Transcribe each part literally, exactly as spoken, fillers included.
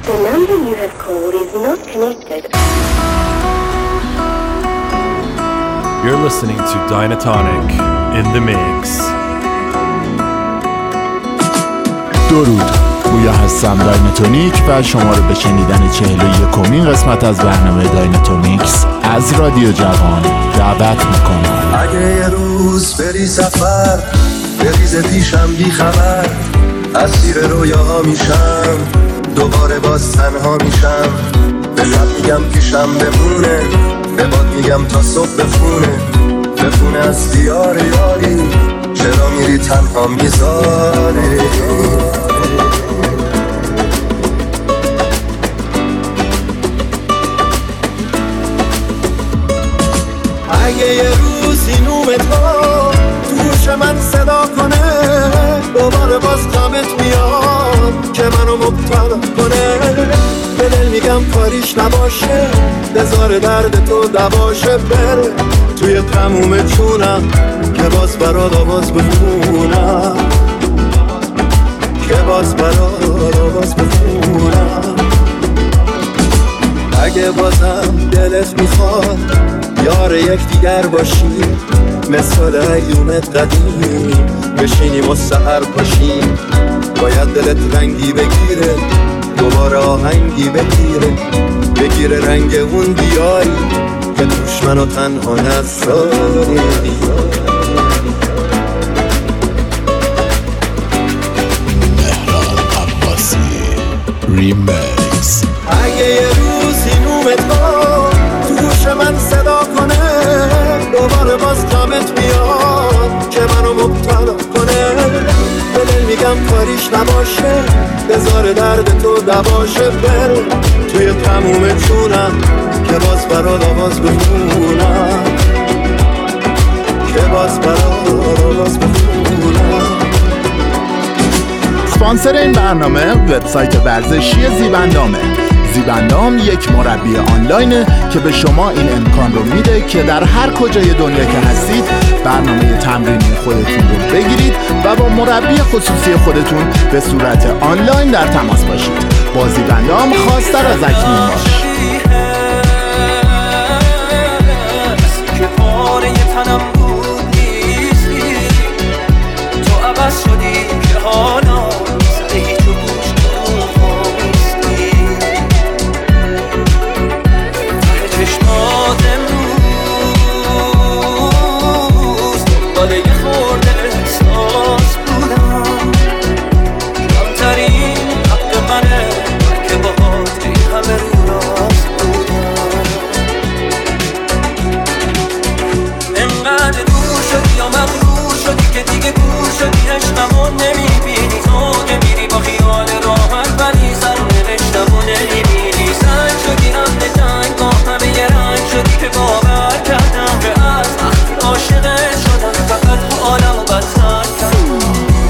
The number you have called is not connected. You're listening to Dynatonic in the mix. درود، گویا هستم دایناتونیک و شما رو به شنیدن چهل و یکمین قسمت از برنامه دایناتونیکس از رادیو جوان دعوت میکنم. اگه یه روز بری سفر بریز پیشم بی خبر، اسیر رویاها میشم، دوباره باز تنها میشم. به شب میگم پیشم بمونه، به باد میگم تا صبح بخونه، بخونه از دیار یاری، چرا میری تنها میذاری. اگه یه روزی نومت ها توش من صدا کنه، دوباره باز غمت میاد که منو مبتلا کنه. به دل میگم کاریش نباشه، بذار درد تو دواشه، بره توی تموم چونم که باز برات آواز بخونم، که باز برات آواز بخونم. اگه بازم دلت میخواد یار یک دیگر باشیم، مثل ایومت قدیم بشینیم و سحر پاشیم. باید دلت رنگی بگیره، دوباره آهنگی بگیره، بگیره رنگ اون دیاری که توش منو تنها نذاری. مهران عباسی ریمیکس. اگه یه روزی نومت ها توش من صدا کنه، دوباره باز غمت میاد که منو مبتلا کنه. به دل میگم کاریش نباشه، بذار درد تو دواشه، بره توی تموم چونم که باز برات آواز بخونم، که باز برات آواز بخونم. اسپانسر این برنامه وبسایت ورزشی زیبندامه. زیبندام یک مربی آنلاینه که به شما این امکان رو میده که در هر کجای دنیا که هستید برنامه تمرینی خودتون رو بگیرید و با مربی خصوصی خودتون به صورت آنلاین در تماس باشید. با زیبندام خواستر از اکنون باش. که پاره تنم بود نیستی، تو عوض شدی که حالا سر هیچ و گوش نیستی. ته چشمات امروز دنباله یه خورده احساس بودم، کمترین حق منه که باهات این همه رو راست بودم. انقدر دور شدی یا مغرور شدی که دیگه گور شدی، عشقمو نمیبینی، تو که میری با خیال راحت ولی سر نوشتمو نمیبینی. سنگ شدی همه جنگ با همه یه رنگ شدی که باور کردم که از وقتی عاشقت شدم فقط تو عالمو بدتر کردم.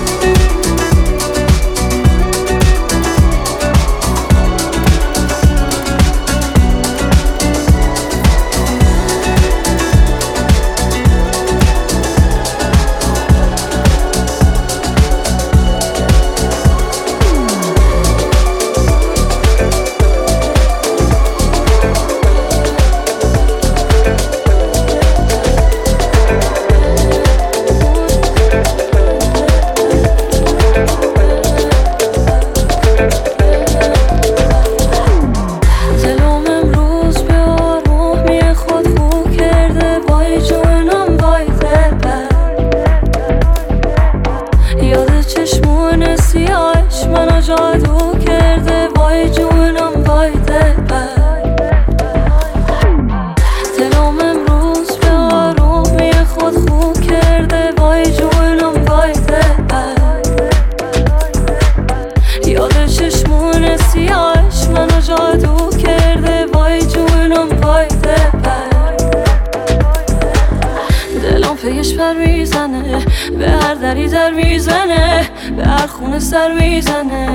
سر میزنه،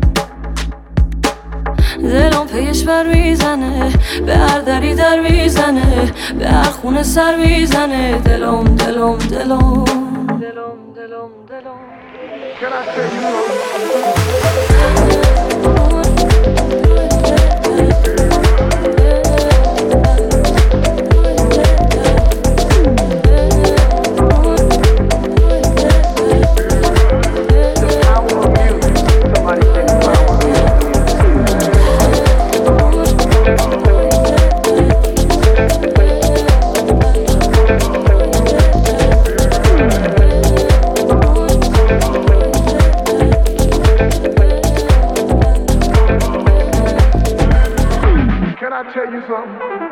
دلم پیش بر میزنه، به هر دری در میزنه، به هر خونه سر میزنه. دلم دلم دلم دلم دلم دلم I tell you something?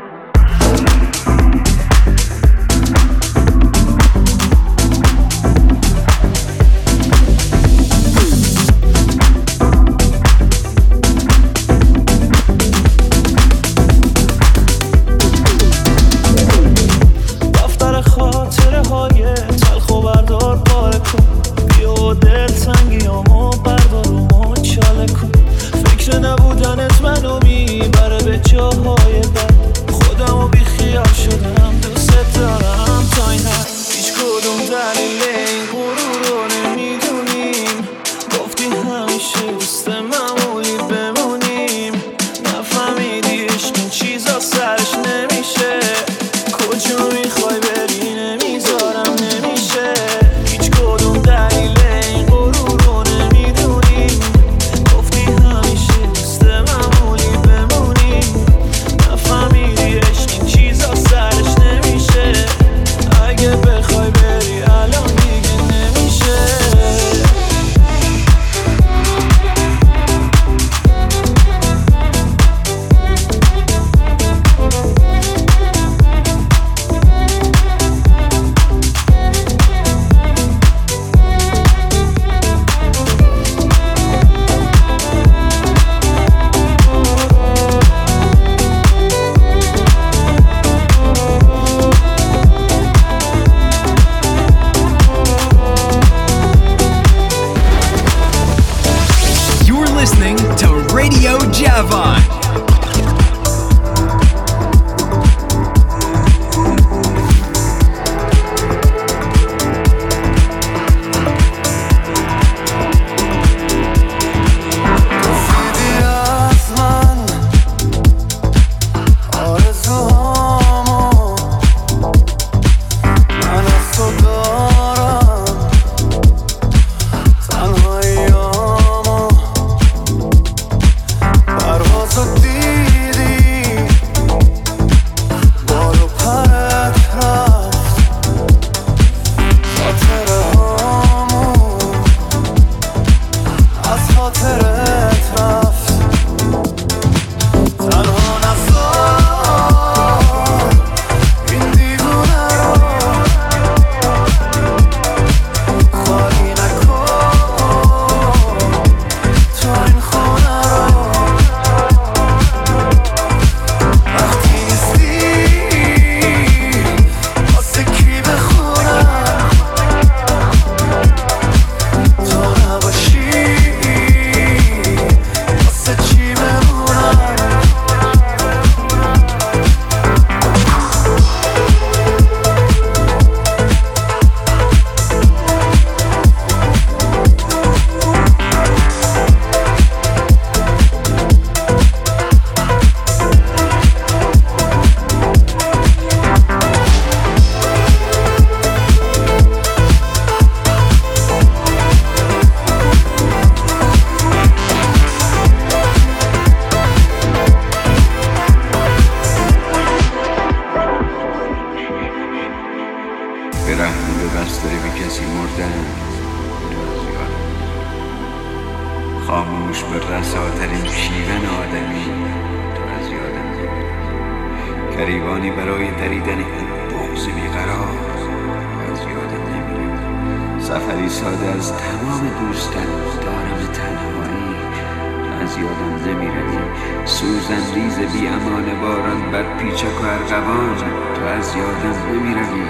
خاموش به رساترین شیون آدمی تو از یادم نمیری. گریبانی برای دریدن این بغض بیقرار از یادم نمیری. سفری ساده از تمام دوستان دارم تنهایی تو از یادم نمیری. سوزن ریز بی امان باران بر پیچک و ارغوان تو از یادم نمیری.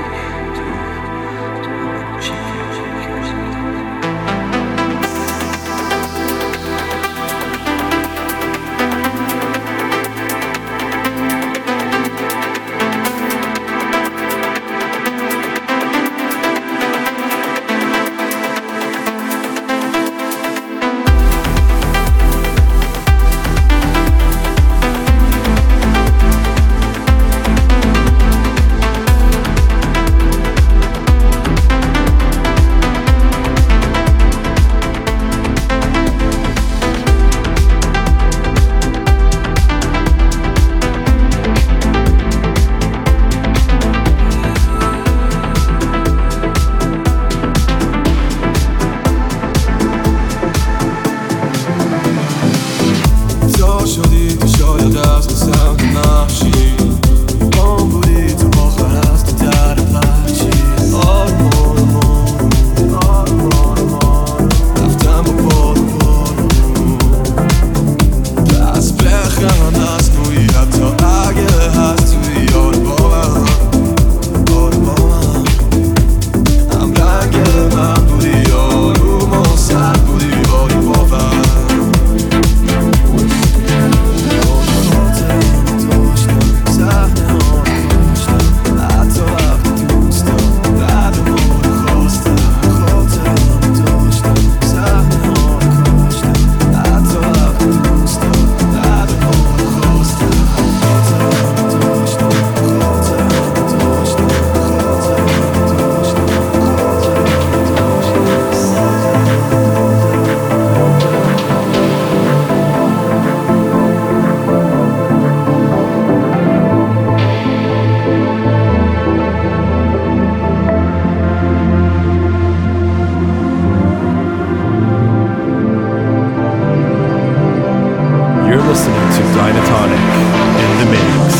listening to Dynatonic in the mix.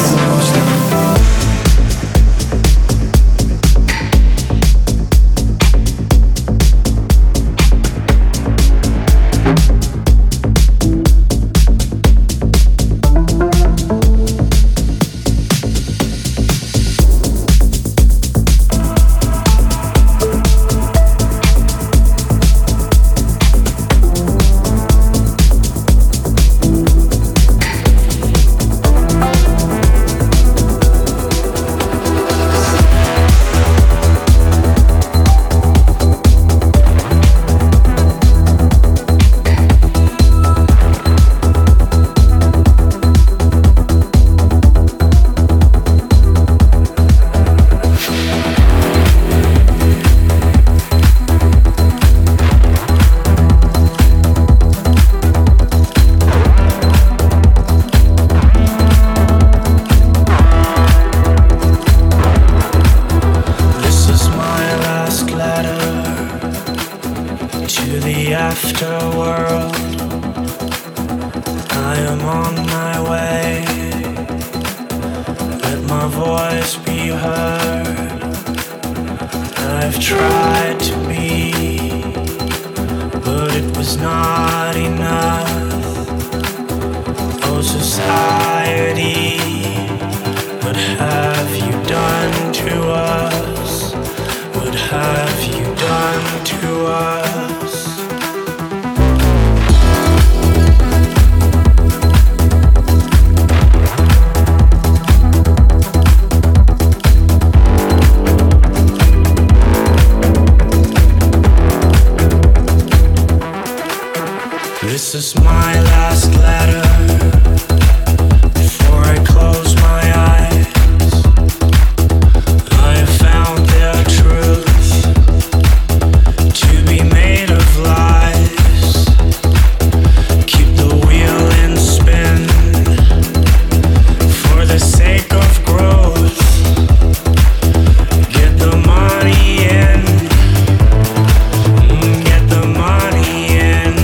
This is my last letter before I close my eyes. I have found their truth to be made of lies. Keep the wheel in spin for the sake of growth. Get the money in, get the money in.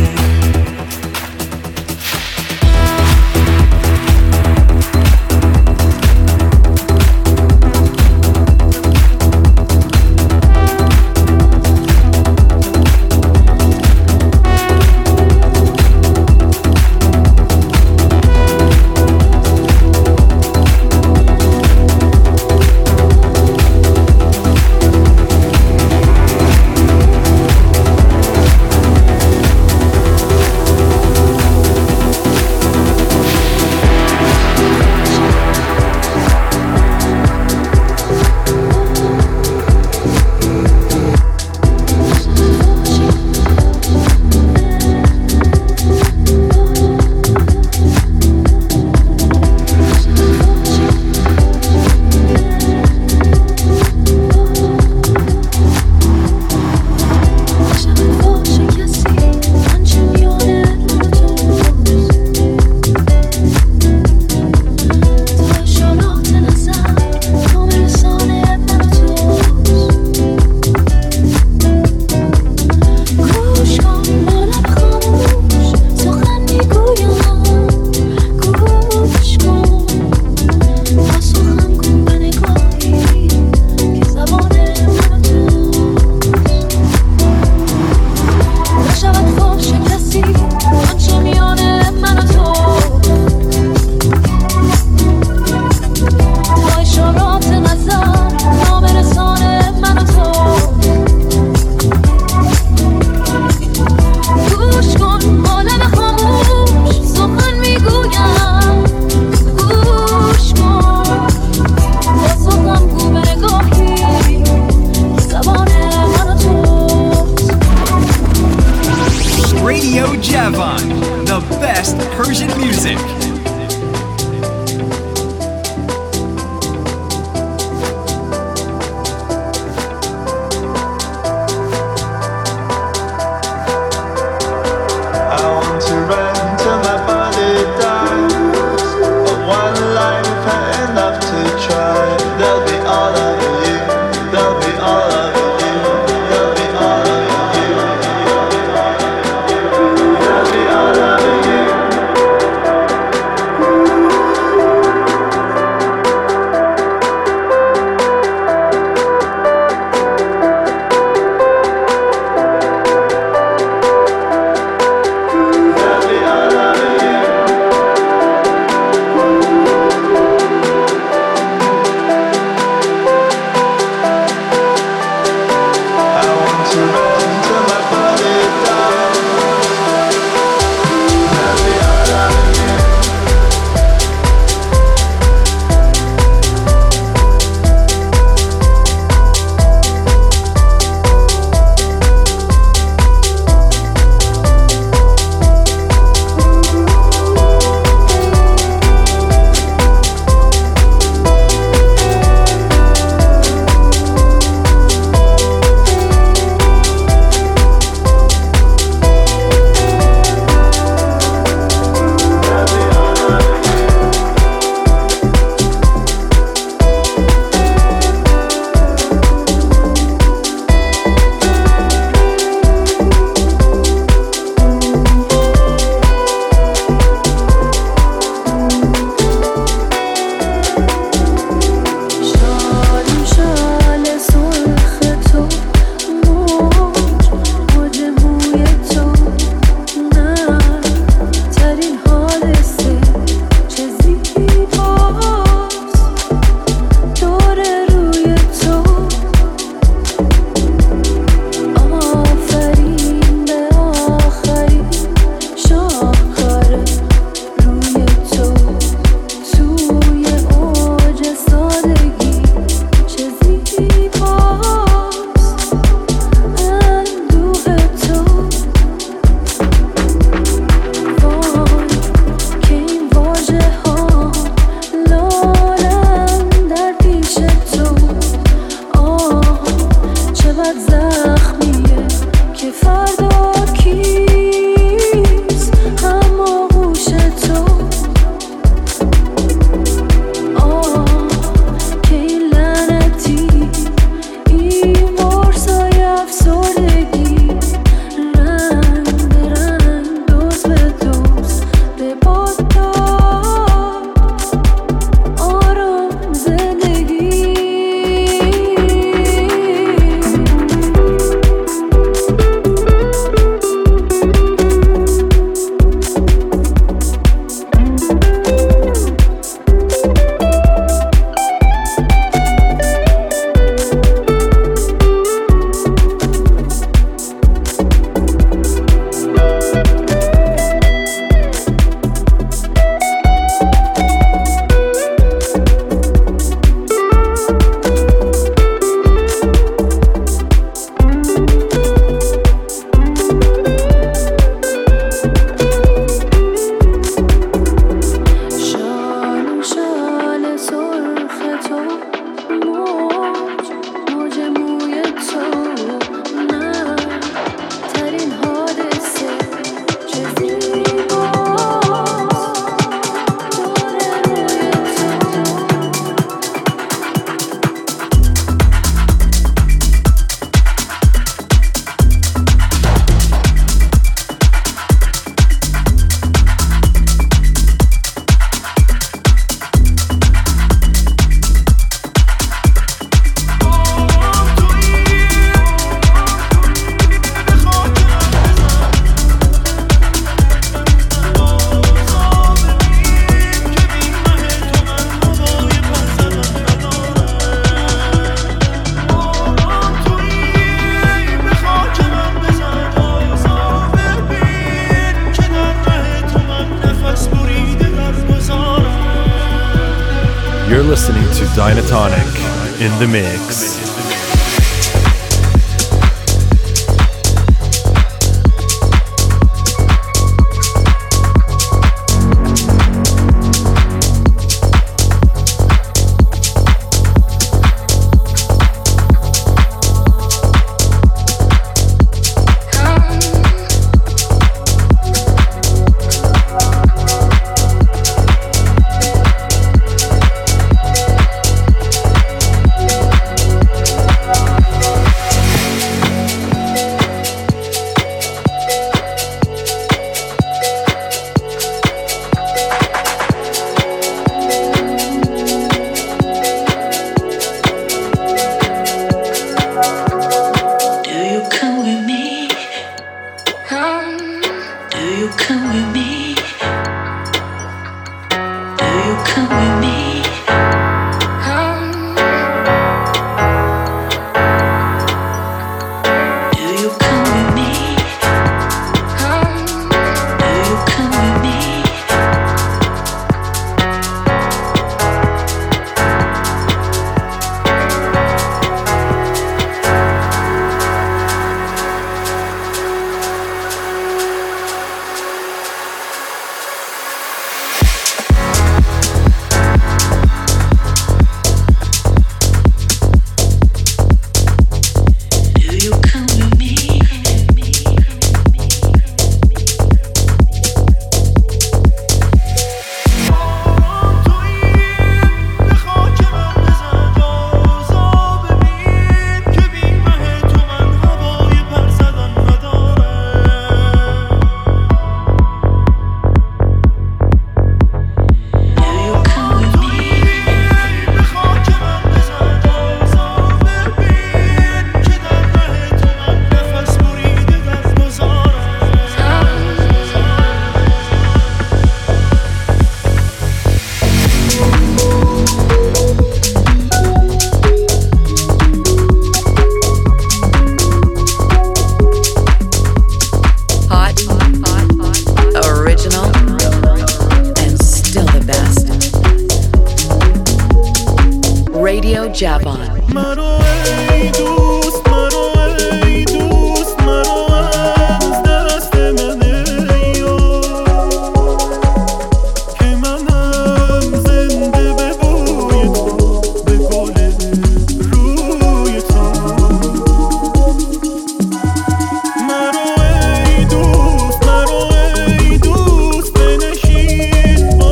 You're listening to Dynatonic in the mix.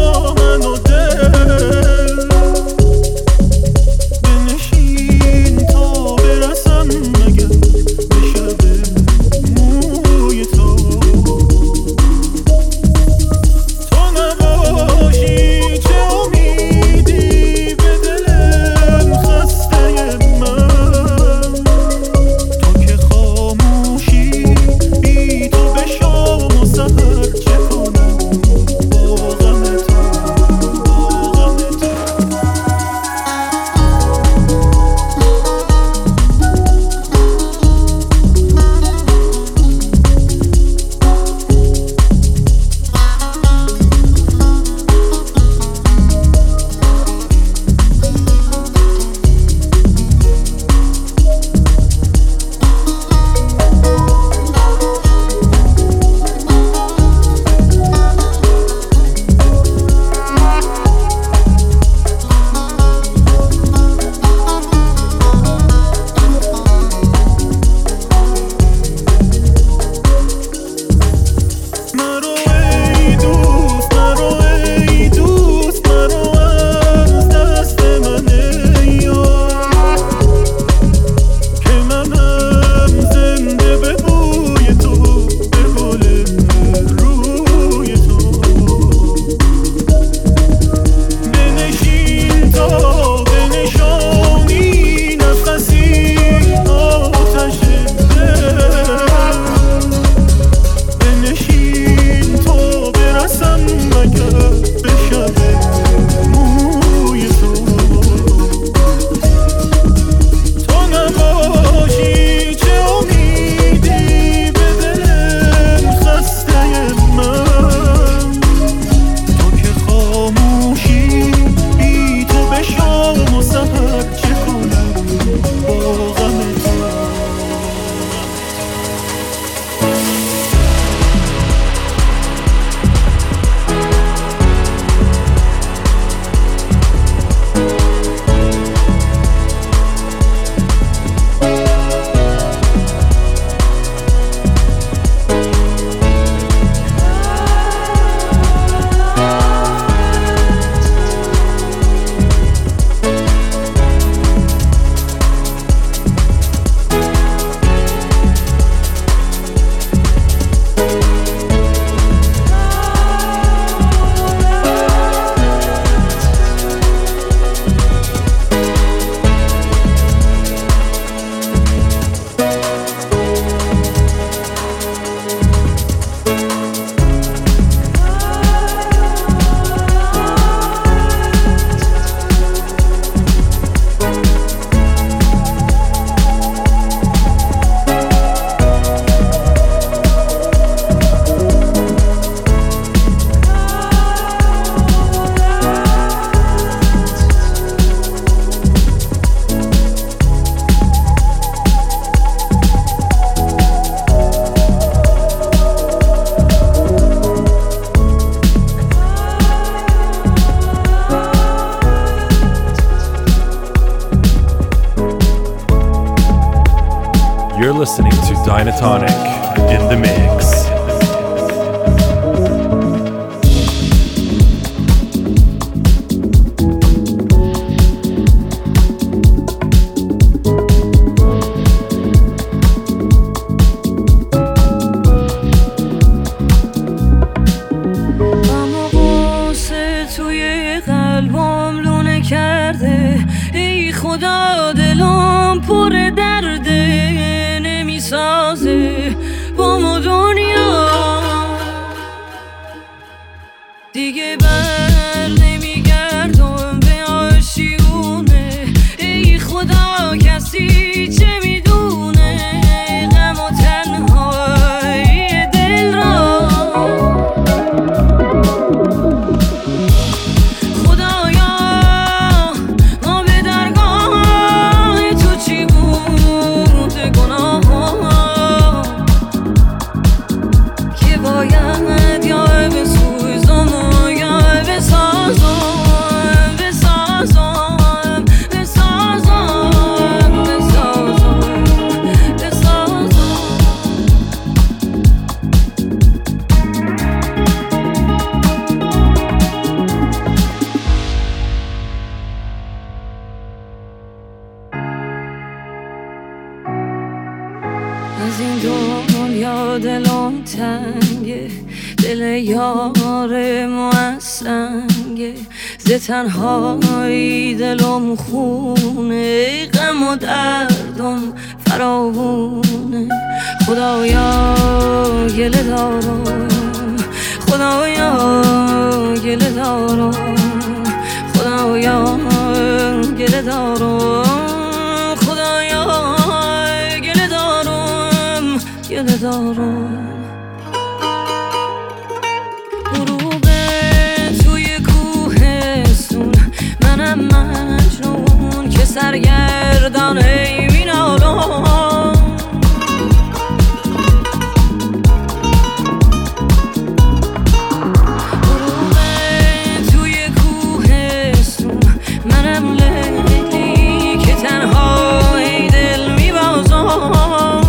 بنشین You're listening to Dynatonic in the mix. تنهایی دلم خونه غم و دردم فراوونه خدایا گله دارم خدایا گله دارم خدایا گله دارم خدایا گله دارم گله دارم مجنون که سرگردان ای مینالم غروب توی کوهستون منم لیلی که تنها ای دل میبازم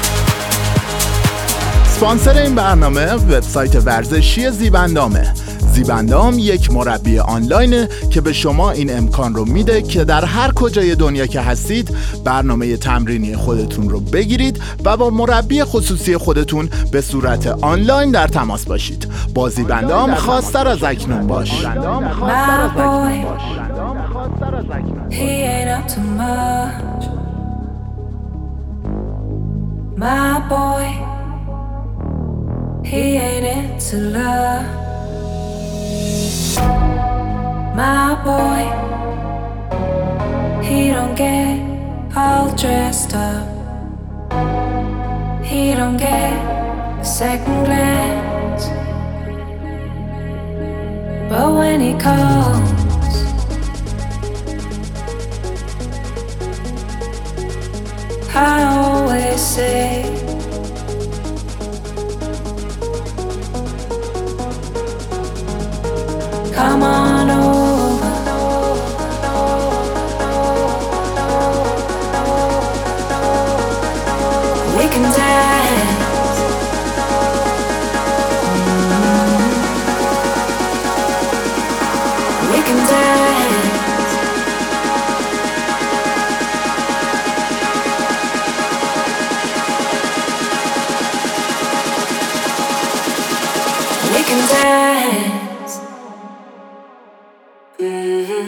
اسپانسر این برنامه وبسایت ورزشی زیبندامه. زیبندام یک مربی آنلاینه که به شما این امکان رو میده که در هر کجای دنیا که هستید برنامه تمرینی خودتون رو بگیرید و با مربی خصوصی خودتون به صورت آنلاین در تماس باشید. با زیبندام خواستر از اکنون باش. My boy, he ain't into love. My boy, he don't get all dressed up. He don't get a second glance. But when he calls, I always say, come on over. We can dance. We can dance. We can dance. Mm-hmm.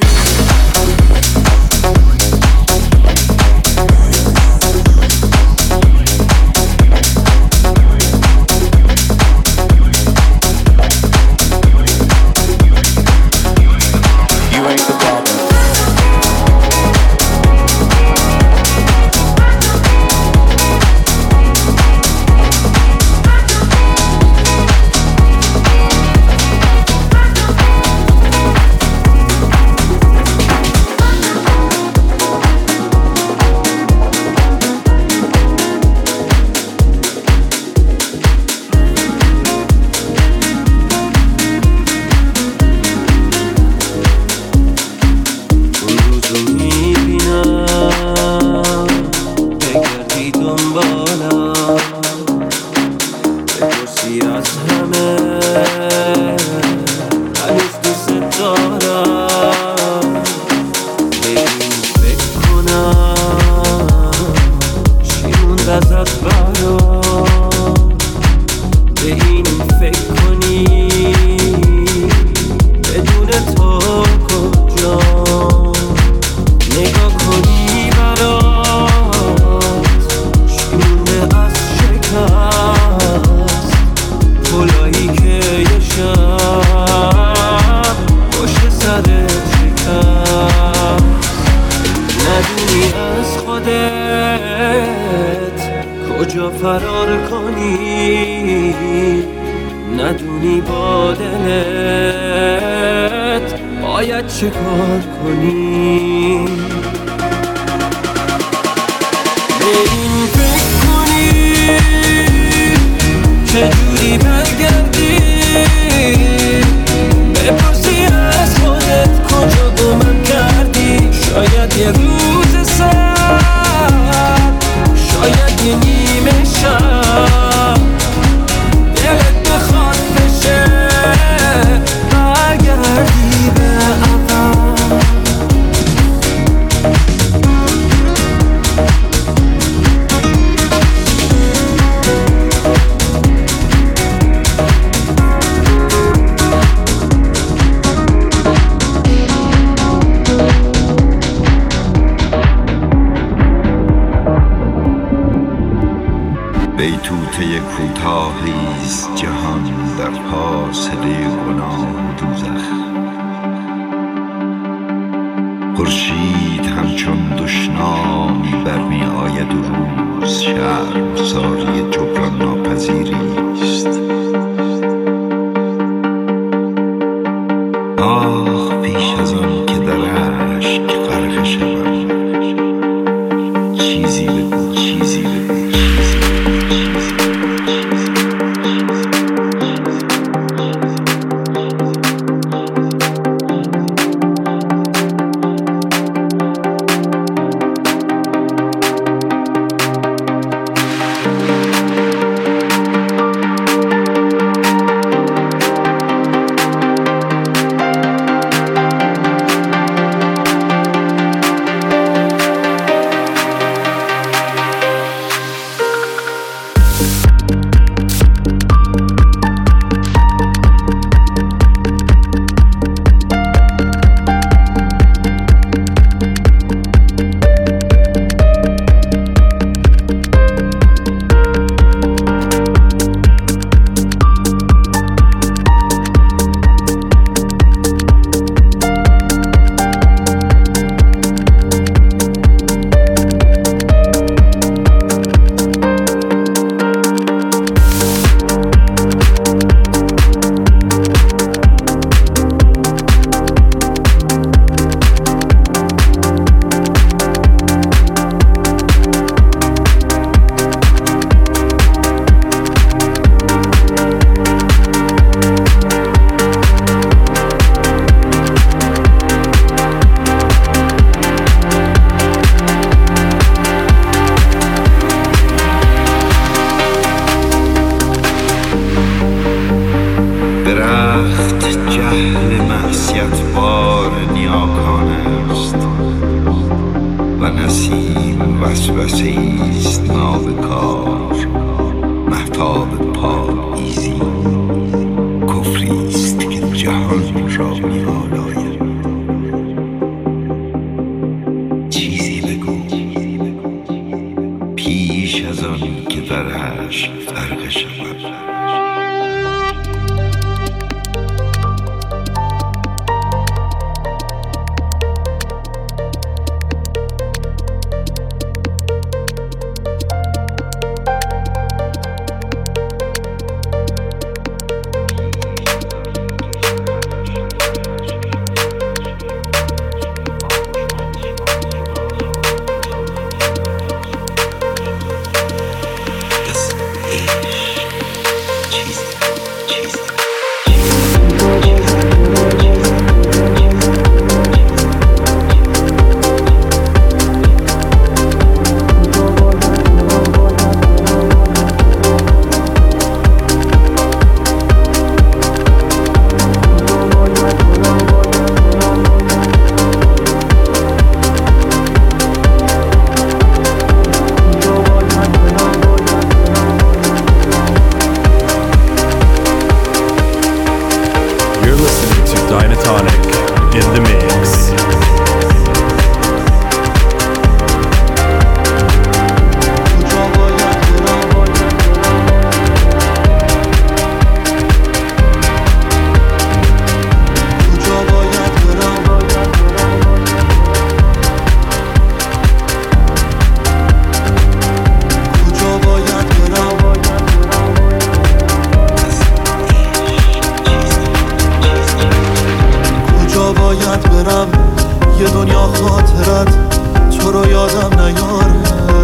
کجا فرار کنی، ندونی با دلت باید چه کار کنی. به این فکر کنی چجوری برگردی، بپرسی از خودت کجا گمم کردی. شاید یه روز سر، شاید یه نیمه شب دلت بخواد بشه برگردی به عقب. بیتوته کوتاهیست جهان در فاصله گناه و دوزخ. خورشید همچون دشنامی برمی آید و روز شرمساری جبران ناپذیریست. آه پیش از آن که در اشک غرق شوم، چیزی بگو، چیزی بگو. و نسیم وسوسه ایست نابکار، مهتاب پاییزی کفریست که جهان را می‌آلاید. چیزی بگو پیش از آن که در عشق غرق شود. یه دنیا خاطرت تو رو یادم نیاره.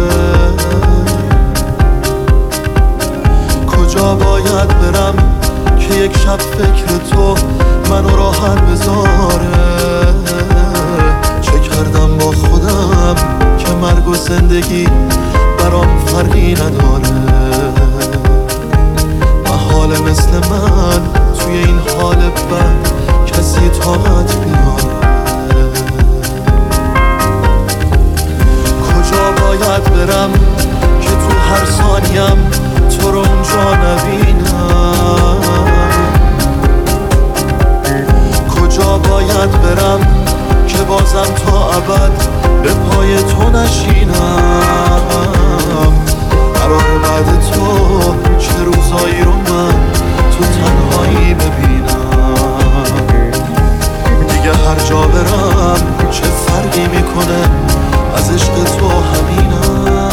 کجا باید برم که یک شب فکر تو منو راحت بذاره. چه کردم با خودم که مرگ و زندگی برام فرقی نداره. محاله مثل من توی این حال بد کسی طاقت بیاره. کجا باید برم که تو هر ثانیم تو رو اونجا نبینم. کجا باید برم که بازم تا ابد به پای تو نشینم. قرار بعد تو چه روزایی رو من تو تنهایی ببینم. دیگه هر جا برم چه فرقی میکنه از عشق تو همینم.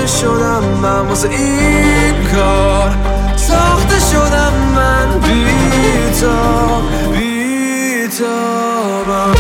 شدم من واسه این کار، ساخته شدم من بی‌تاب بی‌تابم.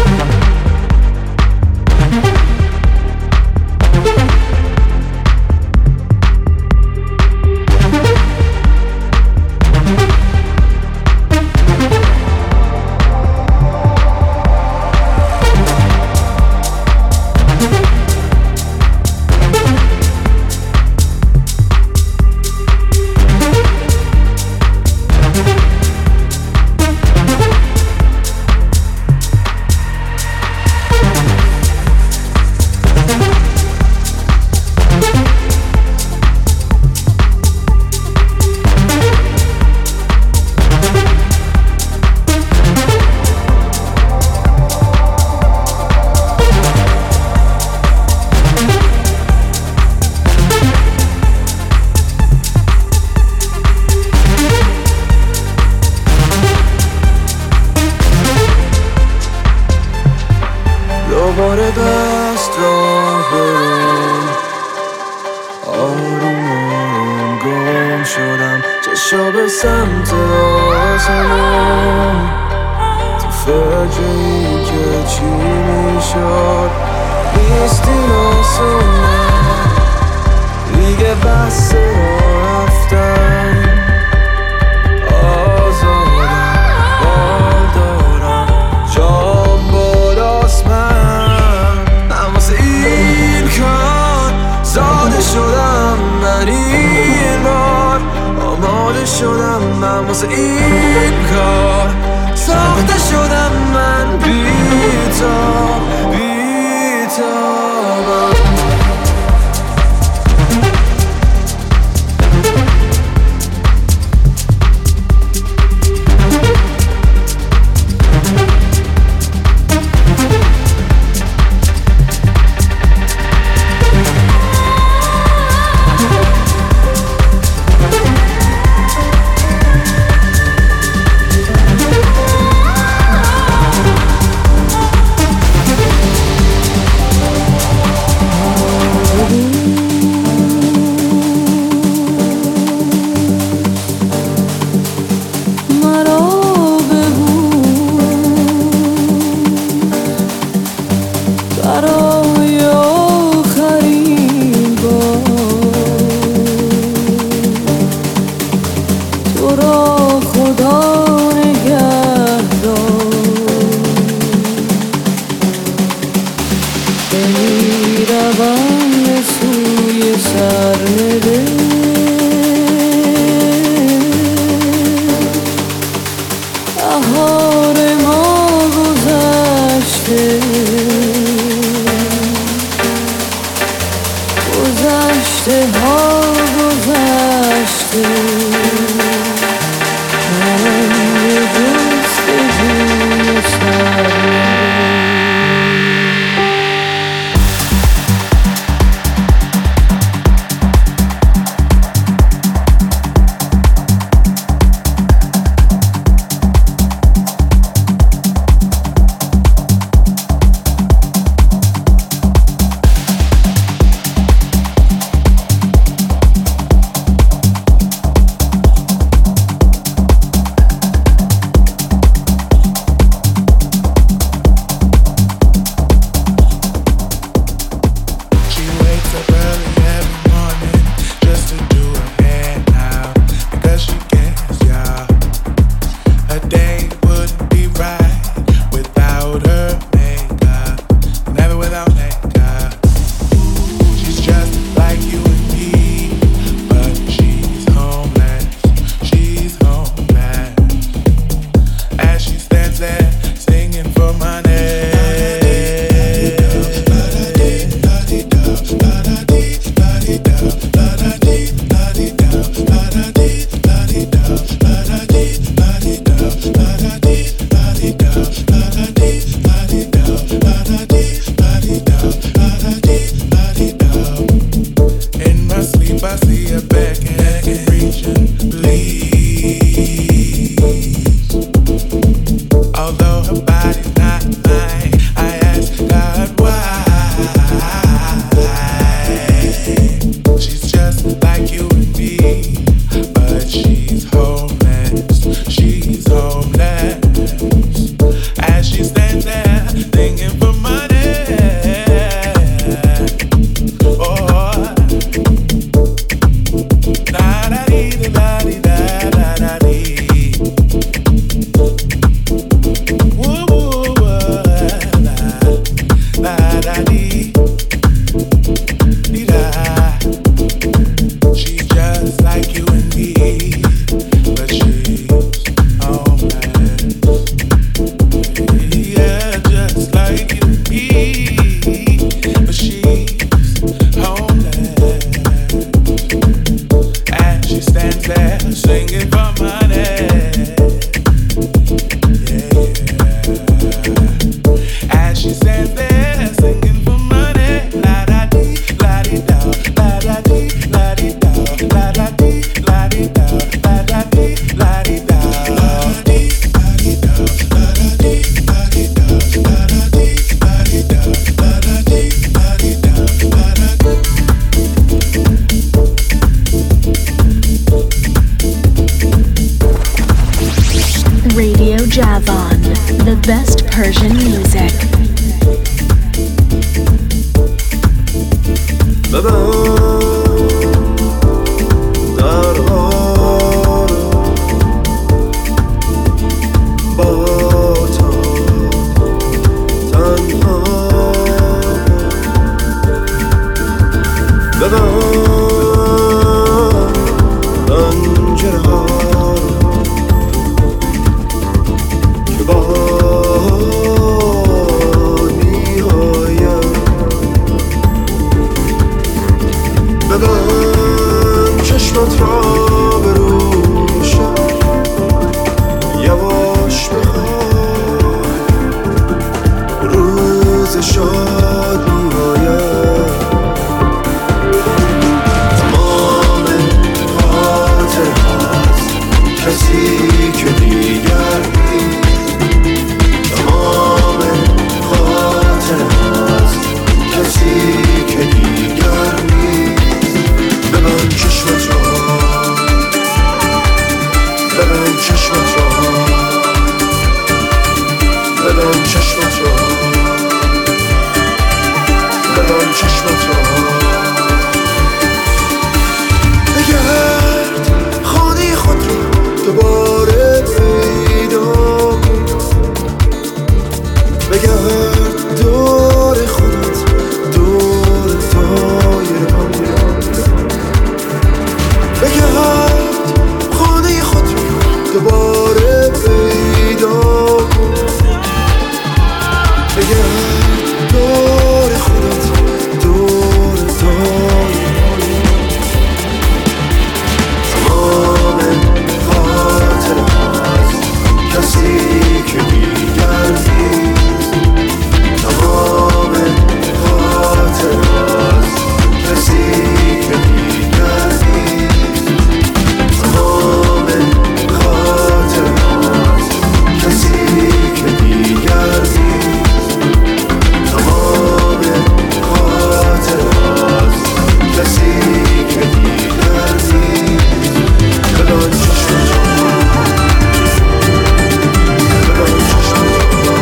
دوباره دست را برم، آروم آروم گم شدم، چشا به سمت آسمان، تو فکری که چی میشد نیستی آسونه، دیگه بس را رفتم، آزادم بال دارم جام بالاست، من من واسه این کار زاده شدم، من این بار آماده شدم، من واسه این کار ساخته شدم، من بی‌تاب بی‌تابم. چشمات را بروشم، یواش بخواه روز شاد میآید. تمام خاطر هست کسی که دیگر نیست، تمام خاطر هست کسی که دیگر نیست. ببند چشمت را، ببند چشمت را، ببند چشمت را، ببند چشمت را. بگرد خانه خود را دوباره پیدا کن، بگرد دور خودت، دور دایره ها. بگرد خانه خود را دوباره پیدا کن، بگرد دور خودت، دور دایره ها. تمام خاطر هست کسی که دیگر نیست، تمام خاطر هست کسی که دیگر نیست، تمام خاطر هست کسی که دیگر نیست، تمام خاطر هست کسی که دیگر نیست. ببند چشمت را، ببند چشمت را،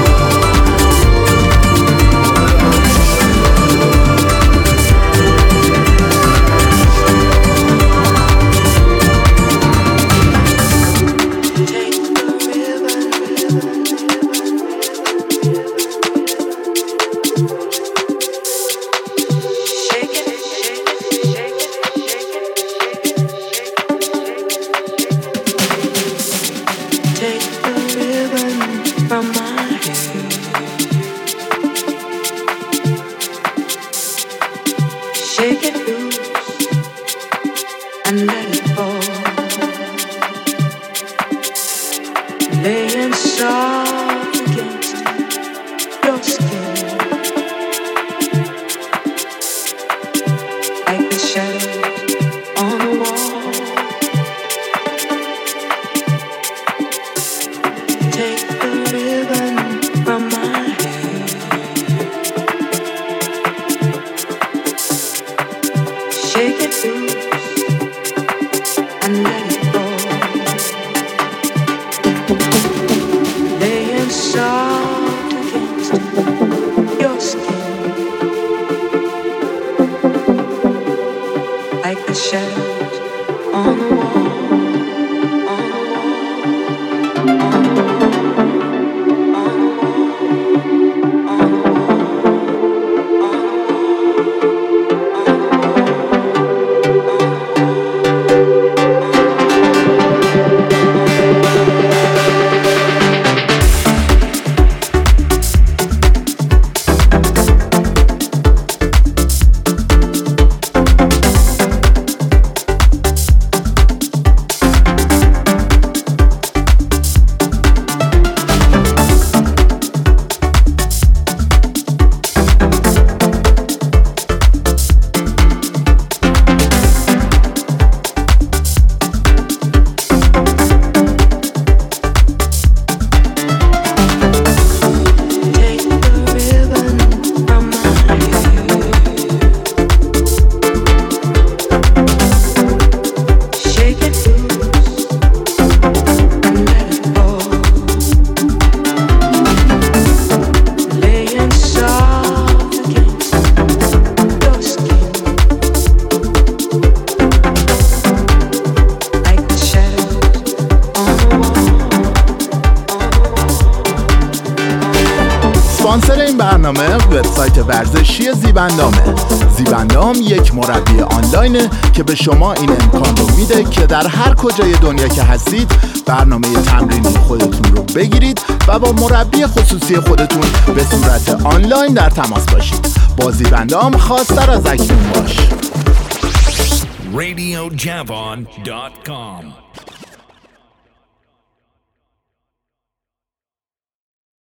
اسپانسر این برنامه وبسایت ورزشی زیبندامه. زیبندام یک مربی آنلاینه که به شما این امکان رو میده که در هر کجای دنیا که هستید برنامه تمرینی خودتون رو بگیرید و با مربی خصوصی خودتون به صورت آنلاین در تماس باشید. با زیبندام خواستر از اکنون باش. radio javon dot com.